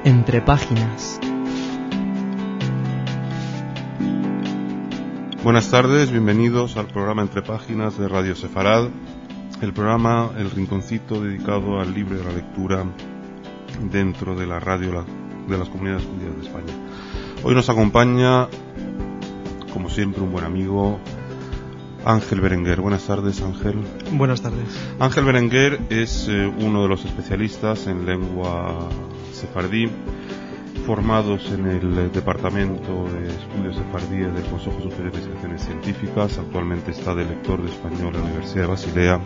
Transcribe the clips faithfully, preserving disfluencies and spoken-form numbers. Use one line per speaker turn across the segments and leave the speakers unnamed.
Entre páginas.
Buenas tardes, bienvenidos al programa Entre Páginas de Radio Sefarad, el programa, el rinconcito dedicado al libro de la lectura dentro de la radio de las comunidades judías de España. Hoy nos acompaña, como siempre, un buen amigo, Ángel Berenguer. Buenas tardes, Ángel.
Buenas tardes.
Ángel Berenguer es eh, uno de los especialistas en lengua sefardí, formados en el Departamento de Estudios Sefardíes del Consejo Superior de Investigaciones Científicas. Actualmente está de lector de español en la Universidad de Basilea.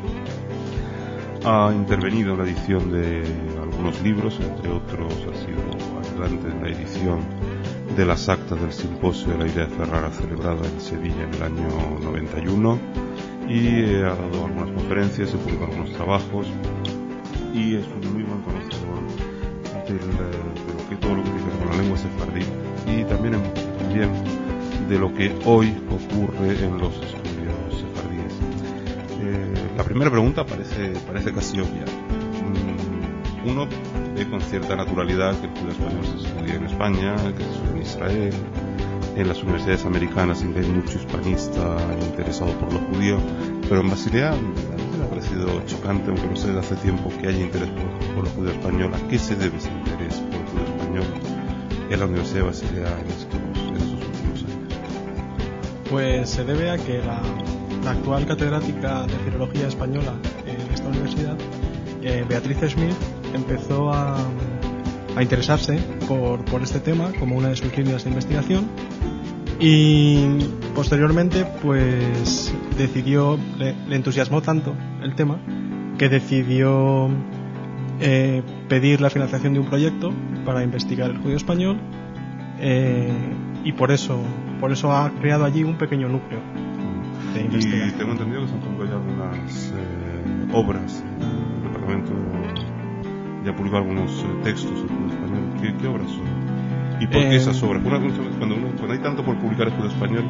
Ha intervenido en la edición de algunos libros, entre otros ha sido ayudante en la edición de las actas del simposio de la Idea de Ferrara celebrada en Sevilla en el año noventa y uno, y eh, ha dado algunas conferencias, ha publicado algunos trabajos y es un muy buen conocedor del, de lo que todo lo que tiene que ver con la lengua sefardí y también, también de lo que hoy ocurre en los estudios sefardíes. Eh, la primera pregunta parece, parece casi obvia. Uno ve con cierta naturalidad que el judío español se estudia en España, que se estudia en Israel, en las universidades americanas, en que hay mucho hispanista interesado por lo judío, pero en Basilea a mí me ha parecido chocante, aunque no sé desde hace tiempo, que haya interés por, por lo judío español. ¿A qué se debe ese interés por el judío español en la Universidad de Basilea en estos, en estos últimos años?
Pues se debe a que la, la actual catedrática de Filología Española en esta universidad, eh, Beatriz Schmidt, empezó a, a interesarse por, por este tema como una de sus líneas de investigación y posteriormente pues decidió, le, le entusiasmó tanto el tema que decidió eh, pedir la financiación de un proyecto para investigar el judío español, eh, y por eso por eso ha creado allí un pequeño núcleo de investigación.
Y tengo entendido que se han publicado ya algunas eh, obras en el departamento. Ya publicado algunos eh, textos en judío español. ¿Qué, ¿Qué obras son? ¿Y por qué eh, esas obras? Una, cuando, uno, cuando hay tanto por publicar en judío español,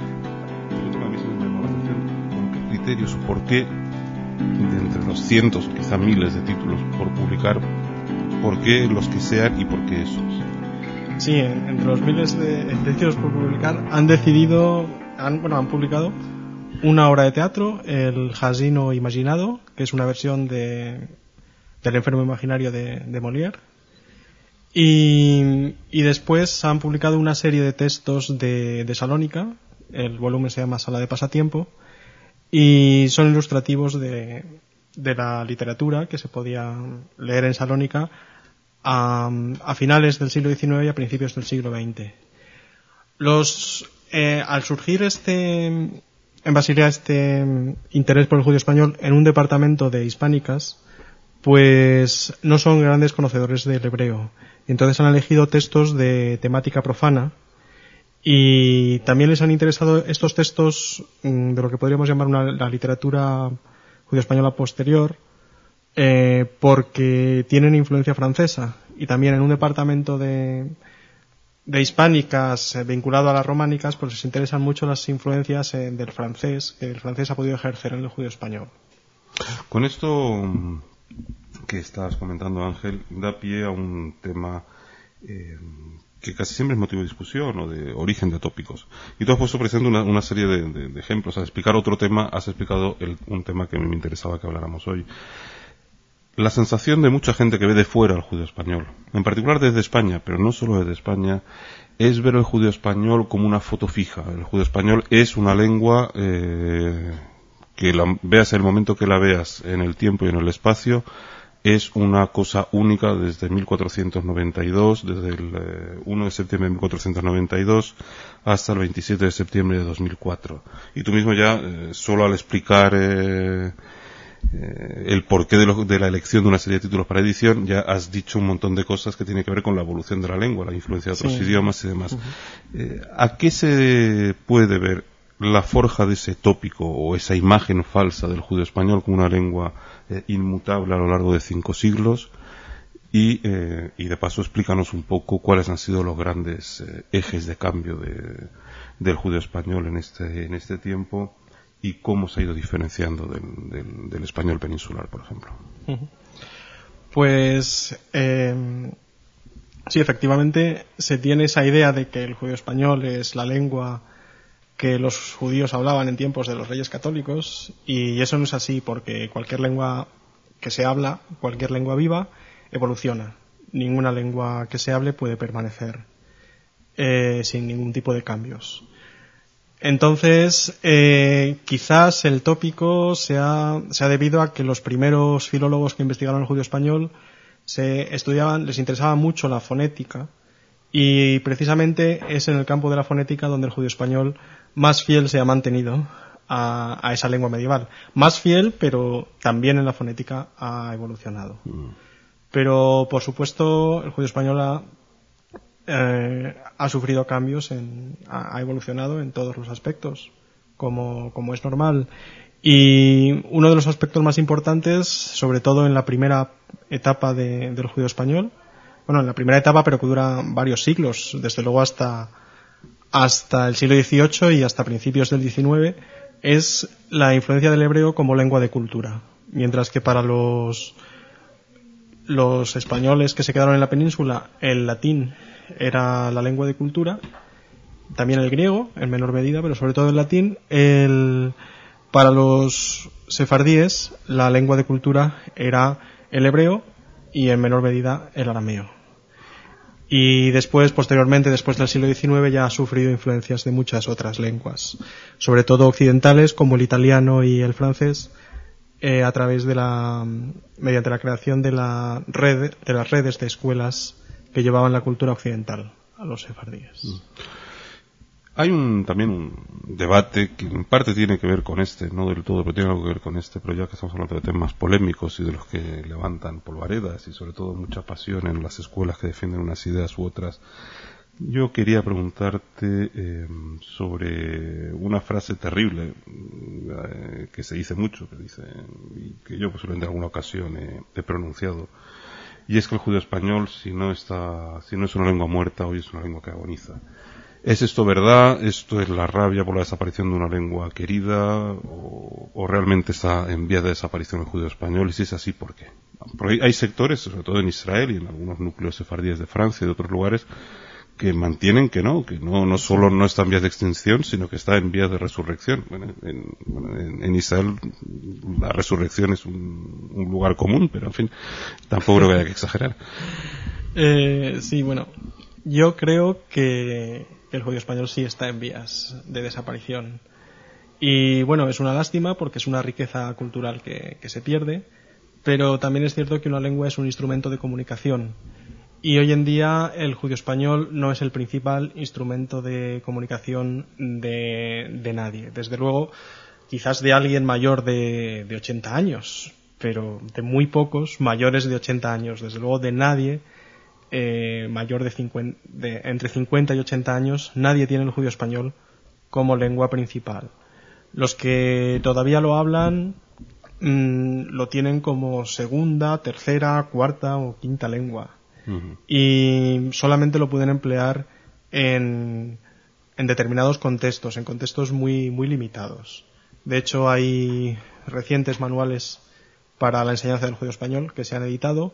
a mí se me llama la atención con qué criterios o por qué, de entre los cientos, quizá miles de títulos por publicar, por qué los que sean y por qué esos.
Sí, entre los miles de, de títulos por publicar han decidido, han, bueno, han publicado una obra de teatro, El Jasino Imaginado, que es una versión de del enfermo imaginario de, de Molière, y, y después han publicado una serie de textos de, de Salónica. El volumen se llama Sala de Pasatiempo y son ilustrativos de, de la literatura que se podía leer en Salónica a, a finales del siglo diecinueve y a principios del siglo veinte. Los, eh, al surgir este en Basilea este interés por el judío español en un departamento de hispánicas, pues no son grandes conocedores del hebreo. Entonces han elegido textos de temática profana y también les han interesado estos textos de lo que podríamos llamar una, la literatura judío-española posterior, eh, porque tienen influencia francesa y también en un departamento de, de hispánicas eh, vinculado a las románicas, pues les interesan mucho las influencias eh, del francés, que el francés ha podido ejercer en el judío español.
Con esto que estás comentando, Ángel, da pie a un tema eh, que casi siempre es motivo de discusión o de origen de tópicos. Y tú has puesto presente una, una serie de, de, de ejemplos. Al explicar otro tema, has explicado el, un tema que a mí me interesaba que habláramos hoy. La sensación de mucha gente que ve de fuera al judío español, en particular desde España, pero no solo desde España, es ver el judío español como una foto fija. El judío español es una lengua eh, que la veas en el momento que la veas, en el tiempo y en el espacio, es una cosa única desde mil cuatrocientos noventa y dos, desde el eh, uno de septiembre de mil cuatrocientos noventa y dos hasta el veintisiete de septiembre de dos mil cuatro. Y tú mismo ya, eh, solo al explicar eh, eh, el porqué de, lo, de la elección de una serie de títulos para edición, ya has dicho un montón de cosas que tienen que ver con la evolución de la lengua, la influencia de otros sí. idiomas y demás. Uh-huh. Eh, ¿A qué se puede ver la forja de ese tópico o esa imagen falsa del judío español como una lengua eh, inmutable a lo largo de cinco siglos? Y, eh, y de paso explícanos un poco cuáles han sido los grandes eh, ejes de cambio de, del judío español en este, en este tiempo y cómo se ha ido diferenciando del, del, del español peninsular, por ejemplo.
Pues eh, Sí, efectivamente se tiene esa idea de que el judío español es la lengua que los judíos hablaban en tiempos de los reyes católicos, y eso no es así, porque cualquier lengua que se habla, cualquier lengua viva, evoluciona. Ninguna lengua que se hable puede permanecer eh, sin ningún tipo de cambios. Entonces, eh, quizás el tópico sea, sea debido a que los primeros filólogos que investigaron el judío español se estudiaban, les interesaba mucho la fonética, y precisamente es en el campo de la fonética donde el judío español más fiel se ha mantenido a, a esa lengua medieval. Más fiel, pero también en la fonética ha evolucionado. Mm. Pero, por supuesto, el judío español ha, eh, ha sufrido cambios, en, ha, ha evolucionado en todos los aspectos, como, como es normal. Y uno de los aspectos más importantes, sobre todo en la primera etapa de, del judío español, bueno, en la primera etapa, pero que dura varios siglos, desde luego hasta, hasta el siglo dieciocho y hasta principios del diecinueve, es la influencia del hebreo como lengua de cultura. Mientras que para los, los españoles que se quedaron en la península, el latín era la lengua de cultura, también el griego, en menor medida, pero sobre todo el latín. El, para los sefardíes, la lengua de cultura era el hebreo y en menor medida el arameo. Y después, posteriormente, después del siglo diecinueve, ya ha sufrido influencias de muchas otras lenguas, sobre todo occidentales, como el italiano y el francés, eh, a través de la, mediante la creación de la red, de las redes de escuelas que llevaban la cultura occidental a los sefardíes. Mm.
Hay un, también un debate que en parte tiene que ver con este, no del todo, pero tiene algo que ver con este, pero ya que estamos hablando de temas polémicos y de los que levantan polvaredas y sobre todo mucha pasión en las escuelas que defienden unas ideas u otras, yo quería preguntarte eh, sobre una frase terrible eh, que se dice mucho, que dice, y que yo posiblemente en alguna ocasión he, he pronunciado, y es que el judío español, si no está, si no es una lengua muerta, hoy es una lengua que agoniza. ¿Es esto verdad? ¿Esto es la rabia por la desaparición de una lengua querida? ¿O, o realmente está en vía de desaparición el judío español? Y si es así, ¿por qué? Porque hay sectores, sobre todo en Israel y en algunos núcleos sefardíes de Francia y de otros lugares, que mantienen que no, que no, no solo no está en vías de extinción, sino que está en vías de resurrección. Bueno, en, bueno, en, en Israel la resurrección es un, un lugar común, pero en fin, tampoco creo que haya que exagerar.
Eh, sí, bueno, yo creo que el judío español sí está en vías de desaparición. Y bueno, es una lástima porque es una riqueza cultural que, que se pierde, pero también es cierto que una lengua es un instrumento de comunicación. Y hoy en día el judío español no es el principal instrumento de comunicación de, de nadie. Desde luego, quizás de alguien mayor de, de ochenta años, pero de muy pocos mayores de ochenta años. Desde luego de nadie eh, mayor de, cincuenta, de entre cincuenta y ochenta años, nadie tiene el judío español como lengua principal. Los que todavía lo hablan mmm, lo tienen como segunda, tercera, cuarta o quinta lengua. Uh-huh. Y solamente lo pueden emplear en, en determinados contextos, en contextos muy, muy limitados. De hecho, hay recientes manuales para la enseñanza del judío español que se han editado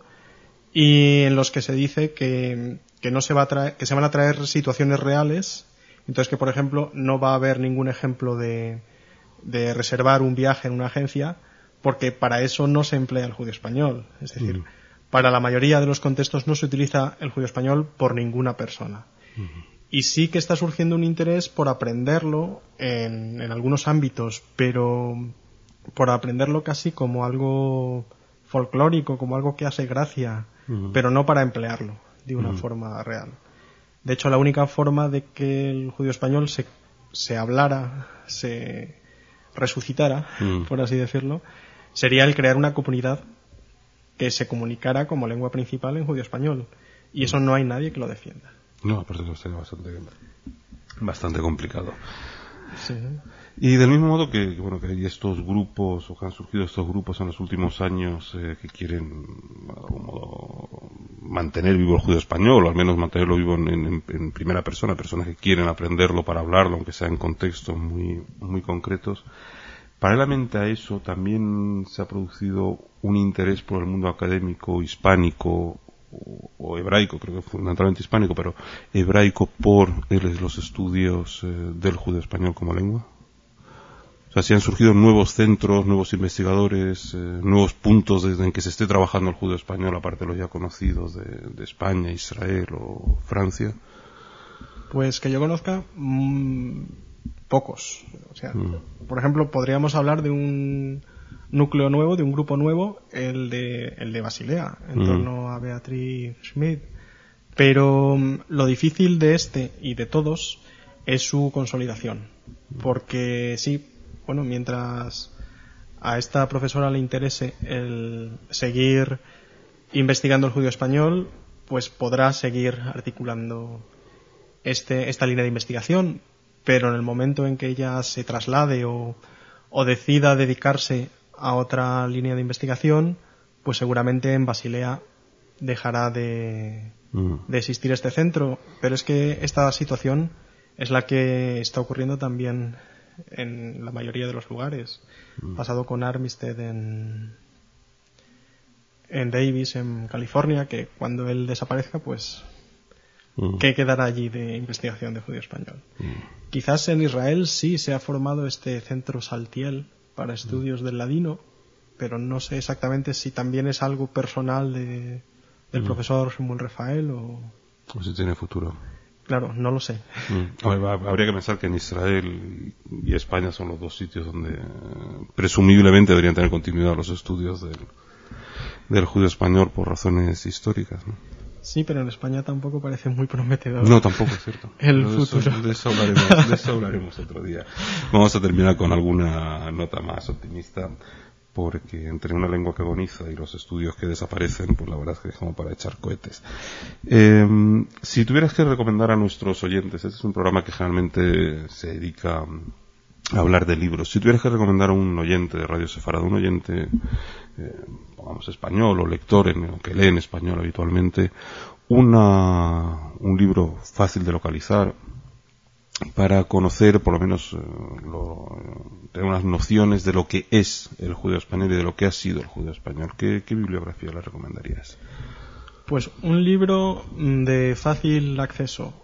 y en los que se dice que, que no se va a traer, que se van a traer situaciones reales. Entonces, que por ejemplo no va a haber ningún ejemplo de, de reservar un viaje en una agencia, porque para eso no se emplea el judío español. Es decir, uh-huh. para la mayoría de los contextos no se utiliza el judío español por ninguna persona. Uh-huh. Y sí que está surgiendo un interés por aprenderlo en, en algunos ámbitos, pero por aprenderlo casi como algo folclórico, como algo que hace gracia, uh-huh. pero no para emplearlo de una uh-huh. forma real. De hecho, la única forma de que el judío español se, se hablara, se resucitara, uh-huh. por así decirlo, sería el crear una comunidad que se comunicara como lengua principal en judío español. Y eso no hay nadie que lo defienda.
No, aparte que sería bastante, bastante complicado.
Sí.
Y del mismo modo que, bueno, que hay estos grupos, o que han surgido estos grupos en los últimos años eh, que quieren, de algún modo, mantener vivo el judío español, o al menos mantenerlo vivo en, en, en primera persona, personas que quieren aprenderlo para hablarlo, aunque sea en contextos muy, muy concretos. Paralelamente a eso, también se ha producido un interés por el mundo académico hispánico o, o hebraico, creo que fundamentalmente hispánico, pero hebraico por los estudios eh, del judeo español como lengua? O sea, si han surgido nuevos centros, nuevos investigadores, eh, nuevos puntos desde en que se esté trabajando el judeo español, aparte de los ya conocidos de, de España, Israel o Francia.
Pues que yo conozca, mmm, pocos. O sea, mm. por ejemplo, podríamos hablar de un núcleo nuevo, de un grupo nuevo, el de, el de Basilea, en mm. torno a Beatriz Schmidt. Pero um, lo difícil de este y de todos es su consolidación. Porque sí, bueno, mientras a esta profesora le interese el seguir investigando el judío español, pues podrá seguir articulando este, esta línea de investigación, pero en el momento en que ella se traslade o, o decida dedicarse a otra línea de investigación, pues seguramente en Basilea dejará de, mm. de existir este centro. Pero es que esta situación es la que está ocurriendo también en la mayoría de los lugares. Mm. Pasado con Armistead en, en Davis, en California, que cuando él desaparezca, pues mm. ¿qué quedará allí de investigación de judío español? Mm. Quizás en Israel sí se ha formado este centro Saltiel para estudios mm. del ladino, pero no sé exactamente si también es algo personal de, del mm. profesor Shmuel Rafael o...
o si tiene futuro.
Claro, no lo sé.
Mm. Habría que pensar que en Israel y España son los dos sitios donde eh, presumiblemente deberían tener continuidad los estudios del, del judío español por razones históricas, ¿no?
Sí, pero en España tampoco parece muy prometedor.
No, tampoco es cierto.
El
de
futuro.
Eso, de, eso hablaremos, de eso hablaremos otro día. Vamos a terminar con alguna nota más optimista, porque entre una lengua que agoniza y los estudios que desaparecen, pues la verdad es que es como para echar cohetes. Eh, si tuvieras que recomendar a nuestros oyentes, este es un programa que generalmente se dedica a hablar de libros, si tuvieras que recomendar a un oyente de Radio Sefarad, un oyente, eh, pongamos español o lector en, que lee en español habitualmente, una, un libro fácil de localizar, para conocer, por lo menos, eh, lo, tener unas nociones de lo que es el judeo español y de lo que ha sido el judeo español. ¿Qué, qué bibliografía le recomendarías?
Pues un libro de fácil acceso,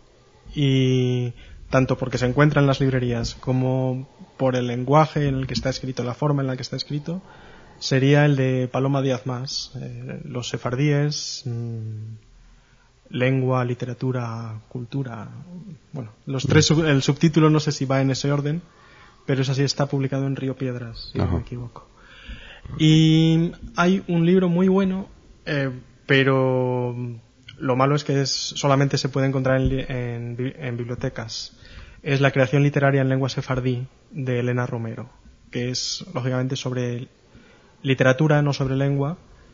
y tanto porque se encuentra en las librerías como por el lenguaje en el que está escrito, la forma en la que está escrito, sería el de Paloma Díaz Mas, eh, Los sefardíes, mmm, lengua, literatura, cultura. Bueno, los tres, el subtítulo no sé si va en ese orden, pero es así, está publicado en Río Piedras, si Ajá. no me equivoco. Y hay un libro muy bueno, eh, pero lo malo es que es, solamente se puede encontrar en, en, en bibliotecas. Es La creación literaria en lengua sefardí, de Elena Romero, que es, lógicamente, sobre literatura, no sobre lengua.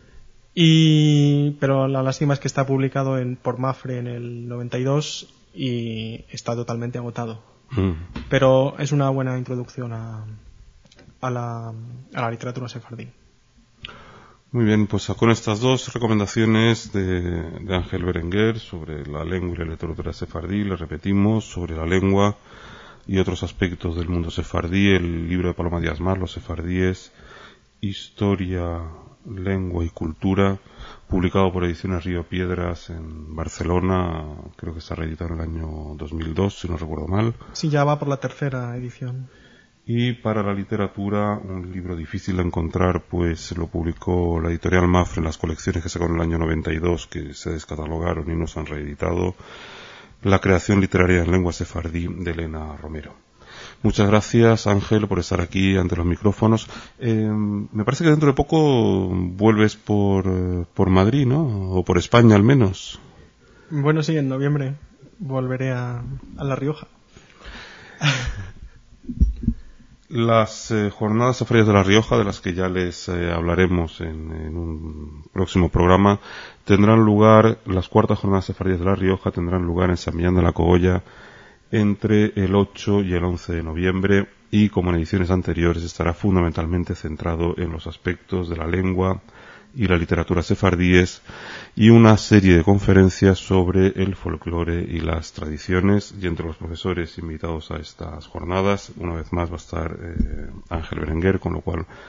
Y pero la lástima es que está publicado en, por Mafre en el noventa y dos y está totalmente agotado. Mm. Pero es una buena introducción a, a, la, a la literatura sefardí.
Muy bien, pues con estas dos recomendaciones de, de Ángel Berenguer sobre la lengua y la literatura sefardí, le repetimos, sobre la lengua y otros aspectos del mundo sefardí, el libro de Paloma Díaz Mas, Los sefardíes, Historia, Lengua y Cultura, publicado por Ediciones Río Piedras en Barcelona, creo que está reeditado en el año dos mil dos, si no recuerdo mal.
Sí, ya va por la tercera edición.
Y para la literatura, un libro difícil de encontrar, pues lo publicó la editorial Mafre en las colecciones que sacó en el año noventa y dos, que se descatalogaron y no se han reeditado, La creación literaria en lengua sefardí, de Elena Romero. Muchas gracias, Ángel, por estar aquí ante los micrófonos. Eh, me parece que dentro de poco vuelves por, por Madrid, ¿no? O por España, al menos.
Bueno, sí, en noviembre volveré a, a La Rioja.
Las eh, jornadas sefardíes de La Rioja, de las que ya les eh, hablaremos en, en un próximo programa, tendrán lugar, las cuartas jornadas sefardíes de La Rioja tendrán lugar en San Millán de la Cogolla entre el ocho y el once de noviembre, y como en ediciones anteriores estará fundamentalmente centrado en los aspectos de la lengua y la literatura sefardíes, y una serie de conferencias sobre el folclore y las tradiciones. Y entre los profesores invitados a estas jornadas, una vez más va a estar eh, Ángel Berenguer, con lo cual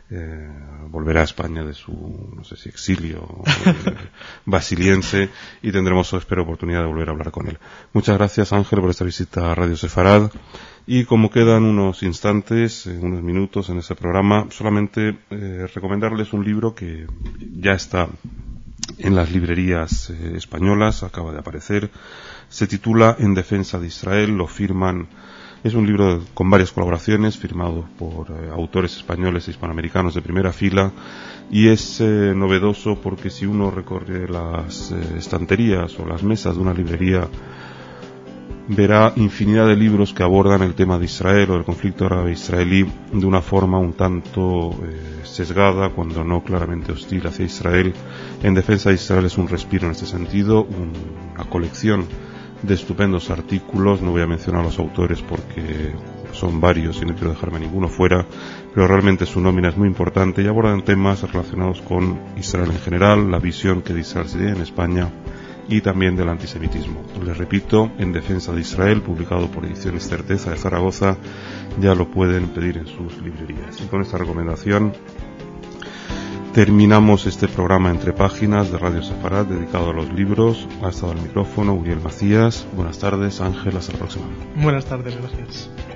eh, volverá a España de su, no sé si exilio eh, basiliense, y tendremos, espero, oportunidad de volver a hablar con él. Muchas gracias, Ángel, por esta visita a Radio Sefarad. Y como quedan unos instantes, eh, unos minutos en este programa, solamente eh, recomendarles un libro que ya está en las librerías eh, españolas, acaba de aparecer. Se titula En defensa de Israel, lo firman. Es un libro con varias colaboraciones, firmado por eh, autores españoles e hispanoamericanos de primera fila, y es eh, novedoso porque si uno recorre las eh, estanterías o las mesas de una librería, verá infinidad de libros que abordan el tema de Israel o el conflicto árabe-israelí de una forma un tanto eh, sesgada, cuando no claramente hostil hacia Israel. En defensa de Israel es un respiro en este sentido, un, una colección de estupendos artículos. No voy a mencionar los autores porque son varios y no quiero dejarme ninguno fuera, pero realmente su nómina es muy importante y abordan temas relacionados con Israel en general, la visión que de Israel se tiene en España y también del antisemitismo. Les repito, En defensa de Israel, publicado por Ediciones Certeza de Zaragoza, ya lo pueden pedir en sus librerías. Y con esta recomendación terminamos este programa Entre Páginas de Radio Sefarad dedicado a los libros. Ha estado al micrófono Uriel Macías. Buenas tardes, Ángel, hasta la próxima.
Buenas tardes, gracias.